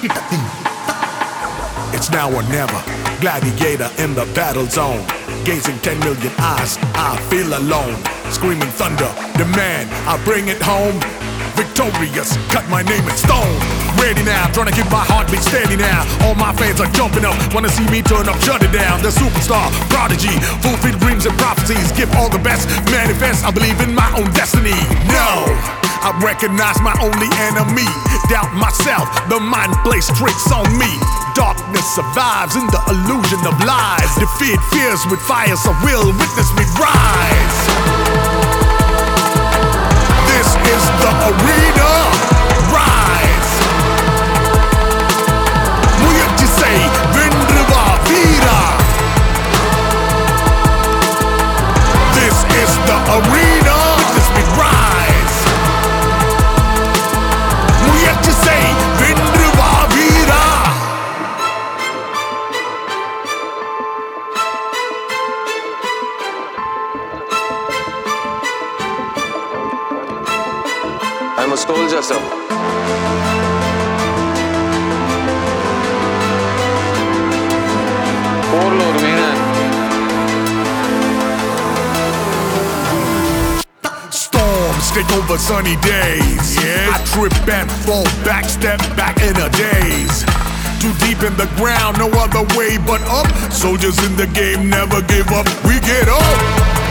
It's now or never. Gladiator in the battle zone. Gazing 10 million eyes, I feel alone. Screaming thunder, demand, I bring it home. Victorious, cut my name in stone. Ready now, trying to keep my heartbeat steady now. All my fans are jumping up, wanna see me turn up, shut it down. The superstar, prodigy, fulfill dreams and prophecies. Give all the best, manifest, I believe in my own destiny. No, I recognize my only enemy. Doubt myself, the mind plays tricks on me. Darkness survives in the illusion of lies. Defeat fears with fire, so will witness me rise. This is the arena. Rise. முயற்சி செய், வென்று வா வீரா. This is the arena. Witness me rise. முயற்சி செய், வென்று வா வீரா. I'm a soldier, sir. போர்ல ஒரு வீரன். Storms take over sunny days. I trip and fall back, step back in a daze. Too deep in the ground, no other way but up. Soldiers in the game never give up. We get up.